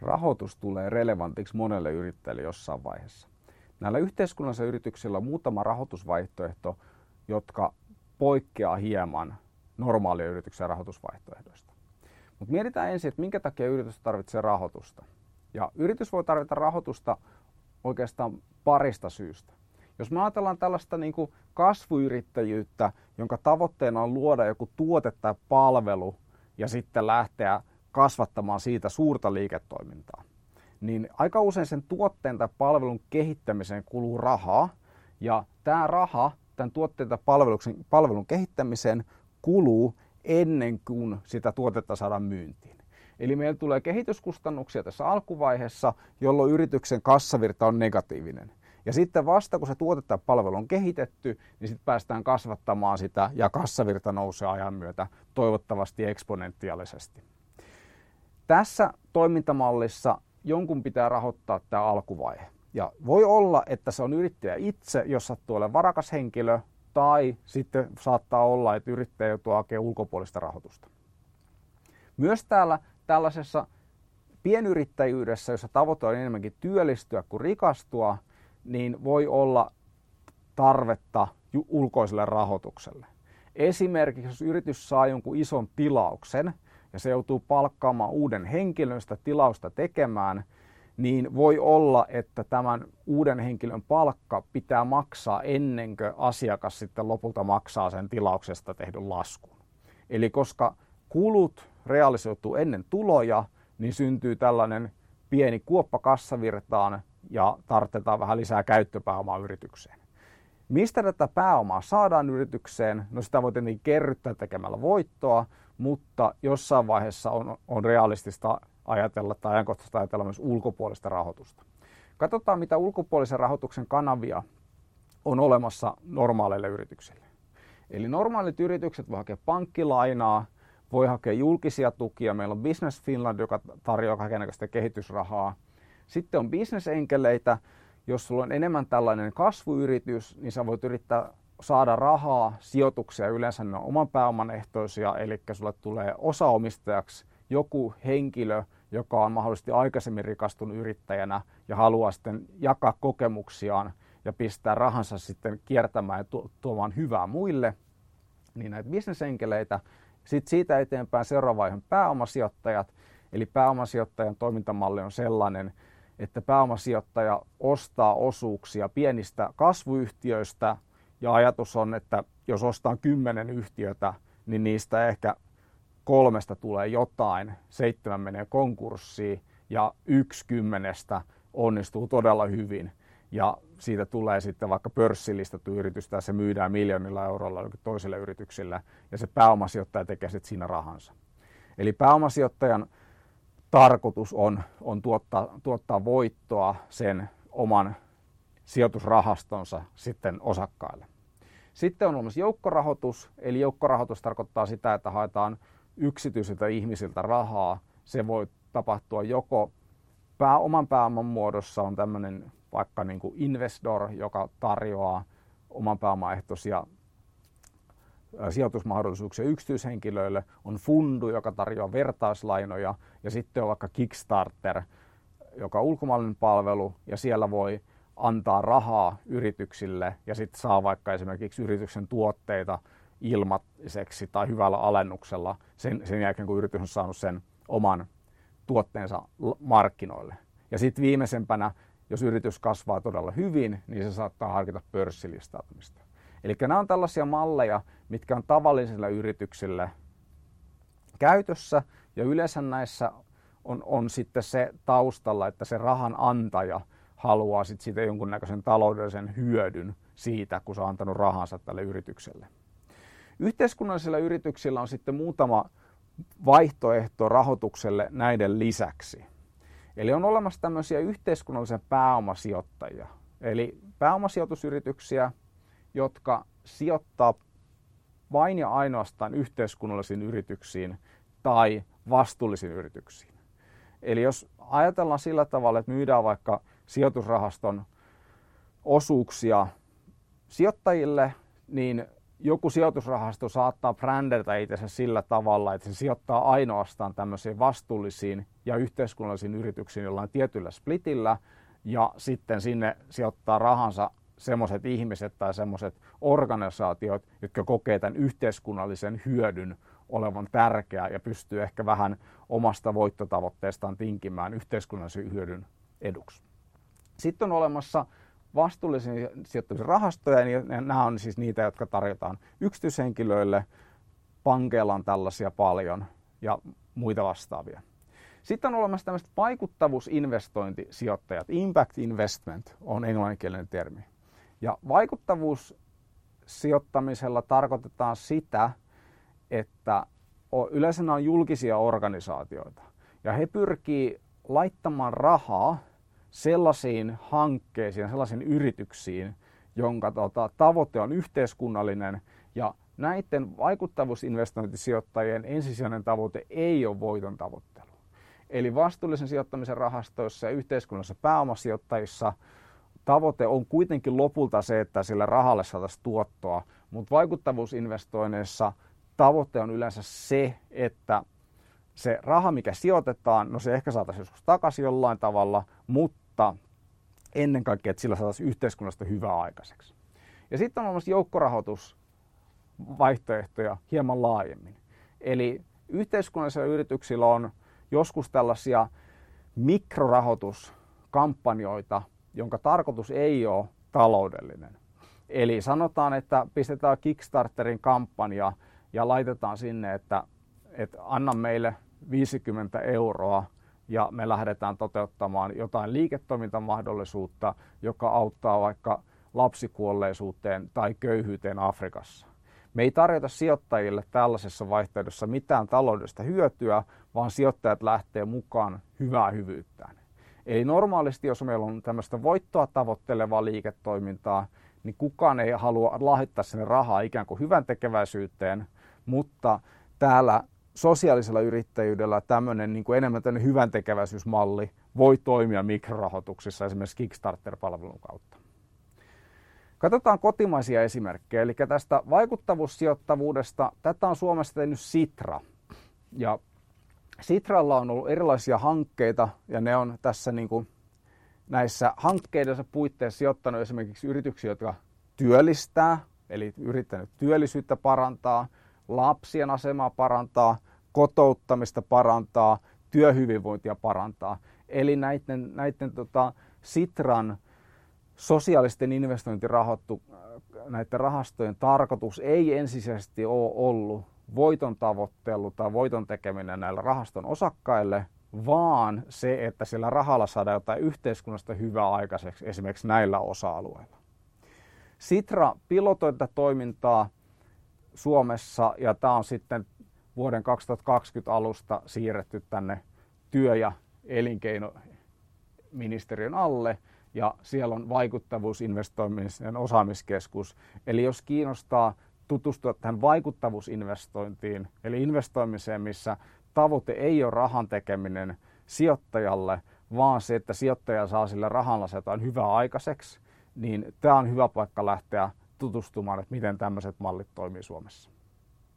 rahoitus tulee relevantiksi monelle yrittäjälle jossain vaiheessa. Näillä yhteiskunnallisilla yrityksillä on muutama rahoitusvaihtoehto, jotka poikkeaa hieman normaalia yrityksen rahoitusvaihtoehdoista. Mutta mietitään ensin, että minkä takia yritys tarvitsee rahoitusta. Ja yritys voi tarvita rahoitusta oikeastaan parista syystä. Jos me ajatellaan tällaista niin kuin kasvuyrittäjyyttä, jonka tavoitteena on luoda joku tuote tai palvelu ja sitten lähteä kasvattamaan siitä suurta liiketoimintaa, niin aika usein sen tuotteen tai palvelun kehittämiseen kuluu rahaa, ja tämä raha tämän tuotteen tai palvelun kehittämiseen kuluu ennen kuin sitä tuotetta saadaan myyntiin. Eli meillä tulee kehityskustannuksia tässä alkuvaiheessa, jolloin yrityksen kassavirta on negatiivinen. Ja sitten vasta kun se tuote tai palvelu on kehitetty, niin sitten päästään kasvattamaan sitä ja kassavirta nousee ajan myötä toivottavasti eksponentiaalisesti. Tässä toimintamallissa jonkun pitää rahoittaa tämä alkuvaihe. Ja voi olla, että se on yrittäjä itse, jos sattuu olemaan varakas henkilö, tai sitten saattaa olla, että yrittäjä joutuu hakemaan ulkopuolista rahoitusta. Myös tällaisessa pienyrittäjyydessä, jossa tavoite on enemmänkin työllistyä kuin rikastua, niin voi olla tarvetta ulkoiselle rahoitukselle. Esimerkiksi jos yritys saa jonkun ison tilauksen ja se joutuu palkkaamaan uuden henkilön sitä tilausta tekemään, niin voi olla, että tämän uuden henkilön palkka pitää maksaa ennen kuin asiakas sitten lopulta maksaa sen tilauksesta tehdyn laskun. Eli koska kulut realisoituu ennen tuloja, niin syntyy tällainen pieni kuoppa kassavirtaan ja tarvitaan vähän lisää käyttöpääomaa yritykseen. Mistä tätä pääomaa saadaan yritykseen? No sitä voi tietenkin kerryttää tekemällä voittoa, mutta jossain vaiheessa on realistista ajatella tai ajankohtaista ajatella myös ulkopuolista rahoitusta. Katsotaan, mitä ulkopuolisen rahoituksen kanavia on olemassa normaaleille yrityksille. Eli normaalit yritykset voi hakea pankkilainaa, voi hakea julkisia tukia. Meillä on Business Finland, joka tarjoaa kaikennäköistä kehitysrahaa. Sitten on bisnesenkeleitä. Jos sulla on enemmän tällainen kasvuyritys, niin sä voit yrittää saada rahaa, sijoituksia, yleensä ne on oman pääoman ehtoisia, eli sulle tulee osaomistajaksi joku henkilö, joka on mahdollisesti aikaisemmin rikastunut yrittäjänä ja haluaa sitten jakaa kokemuksiaan ja pistää rahansa sitten kiertämään ja tuomaan hyvää muille, niin näitä bisnesenkeleitä. Sitten siitä eteenpäin seuraava vaiheen pääomasijoittajat, eli pääomasijoittajan toimintamalli on sellainen, että pääomasijoittaja ostaa osuuksia pienistä kasvuyhtiöistä ja ajatus on, että jos ostaa 10 yhtiötä, niin niistä ehkä 3 tulee jotain, 7 menee konkurssiin ja 1/10 onnistuu todella hyvin. Ja siitä tulee sitten vaikka pörssilistattu yritys tai se myydään miljoonilla eurolla toiselle yrityksille ja se pääomasijoittaja tekee sitten siinä rahansa. Eli pääomasijoittajan tarkoitus on tuottaa voittoa sen oman sijoitusrahastonsa sitten osakkaille. Sitten on olemassa joukkorahoitus, eli joukkorahoitus tarkoittaa sitä, että haetaan yksityisiltä ihmisiltä rahaa. Se voi tapahtua joko oman pääoman muodossa, on tämmöinen vaikka niin kuin Investor, joka tarjoaa oman pääomaehtoisia sijoitusmahdollisuuksia yksityishenkilöille, on Fundu, joka tarjoaa vertaislainoja, ja sitten on vaikka Kickstarter, joka on ulkomaalainen palvelu, ja siellä voi antaa rahaa yrityksille, ja sitten saa vaikka esimerkiksi yrityksen tuotteita ilmaiseksi tai hyvällä alennuksella sen jälkeen, kun yritys on saanut sen oman tuotteensa markkinoille. Ja sitten viimeisempänä, jos yritys kasvaa todella hyvin, niin se saattaa harkita pörssilistautumista. Eli nämä on tällaisia malleja, mitkä on tavallisilla yrityksillä käytössä, ja yleensä näissä on sitten se taustalla, että se rahan antaja haluaa sitten siitä jonkunnäköisen taloudellisen hyödyn siitä, kun se on antanut rahansa tälle yritykselle. Yhteiskunnallisilla yrityksillä on sitten muutama vaihtoehto rahoitukselle näiden lisäksi. Eli on olemassa tämmöisiä yhteiskunnallisen pääomasijoittajia, eli pääomasijoitusyrityksiä, jotka sijoittaa vain ja ainoastaan yhteiskunnallisiin yrityksiin tai vastuullisiin yrityksiin. Eli jos ajatellaan sillä tavalla, että myydään vaikka sijoitusrahaston osuuksia sijoittajille, niin joku sijoitusrahasto saattaa brändätä itsensä sillä tavalla, että se sijoittaa ainoastaan tämmöisiin vastuullisiin ja yhteiskunnallisiin yrityksiin jollain tietyllä splitillä, ja sitten sinne sijoittaa rahansa semmoiset ihmiset tai semmoiset organisaatiot, jotka kokee tämän yhteiskunnallisen hyödyn olevan tärkeä ja pystyy ehkä vähän omasta voittotavoitteestaan tinkimään yhteiskunnallisen hyödyn eduksi. Sitten on olemassa vastuullisia sijoittamisen rahastoja, ja nämä on siis niitä, jotka tarjotaan yksityishenkilöille, pankeilla on tällaisia paljon ja muita vastaavia. Sitten on olemassa tämmöiset vaikuttavuusinvestointisijoittajat, impact investment on englanninkielinen termi. Ja vaikuttavuussijoittamisella tarkoitetaan sitä, että yleensä nämä on julkisia organisaatioita ja he pyrkii laittamaan rahaa sellaisiin hankkeisiin, sellaisiin yrityksiin, jonka tavoite on yhteiskunnallinen, ja näiden vaikuttavuusinvestointisijoittajien ensisijainen tavoite ei ole voiton tavoittelu. Eli vastuullisen sijoittamisen rahastoissa ja yhteiskunnallisissa pääomasijoittajissa tavoite on kuitenkin lopulta se, että sillä rahalle saataisiin tuottoa, mutta vaikuttavuusinvestoinneissa tavoite on yleensä se, että se raha, mikä sijoitetaan, no se ehkä saataisiin joskus takaisin jollain tavalla, mutta ennen kaikkea, että sillä saataisiin yhteiskunnasta hyvää aikaiseksi. Ja sitten on olemassa joukkorahoitusvaihtoehtoja hieman laajemmin. Eli yhteiskunnallisilla yrityksillä on joskus tällaisia mikrorahoituskampanjoita, jonka tarkoitus ei ole taloudellinen. Eli sanotaan, että pistetään Kickstarterin kampanja ja laitetaan sinne, että anna meille 50 € ja me lähdetään toteuttamaan jotain liiketoimintamahdollisuutta, joka auttaa vaikka lapsikuolleisuuteen tai köyhyyteen Afrikassa. Me ei tarjota sijoittajille tällaisessa vaihtoehdossa mitään taloudellista hyötyä, vaan sijoittajat lähtee mukaan hyvää hyvyyttään. Eli normaalisti, jos meillä on tämmöistä voittoa tavoittelevaa liiketoimintaa, niin kukaan ei halua lahjoittaa sinne rahaa ikään kuin hyvän tekeväisyyteen, mutta täällä sosiaalisella yrittäjyydellä tämmöinen niin kuin enemmän tämmöinen hyvän tekeväisyysmalli voi toimia mikrorahoituksissa esimerkiksi Kickstarter-palvelun kautta. Katsotaan kotimaisia esimerkkejä, eli tästä vaikuttavuussijoittavuudesta, tätä on Suomessa tehnyt Sitra. Ja Sitralla on ollut erilaisia hankkeita, ja ne on tässä niin kuin näissä hankkeidensa puitteissa sijoittanut esimerkiksi yrityksiä, jotka työllistää, eli yrittänyt työllisyyttä parantaa, lapsien asemaa parantaa, kotouttamista parantaa, työhyvinvointia parantaa. Eli näiden Sitran sosiaalisten näiden rahastojen tarkoitus ei ensisijaisesti ole ollut voiton tavoittelu tai voiton tekeminen näillä rahaston osakkaille, vaan se, että sillä rahalla saadaan jotain yhteiskunnasta hyvää aikaiseksi esimerkiksi näillä osa-alueilla. Sitra pilotoi tätä toimintaa Suomessa, ja tämä on sitten vuoden 2020 alusta siirretty tänne työ- ja elinkeinoministeriön alle, ja siellä on vaikuttavuusinvestoimisen osaamiskeskus. Eli jos kiinnostaa tutustua tähän vaikuttavuusinvestointiin, eli investoimiseen, missä tavoite ei ole rahan tekeminen sijoittajalle, vaan se, että sijoittaja saa sillä rahalla jotain hyvää aikaiseksi, niin tämä on hyvä paikka lähteä tutustumaan, että miten tämmöiset mallit toimii Suomessa.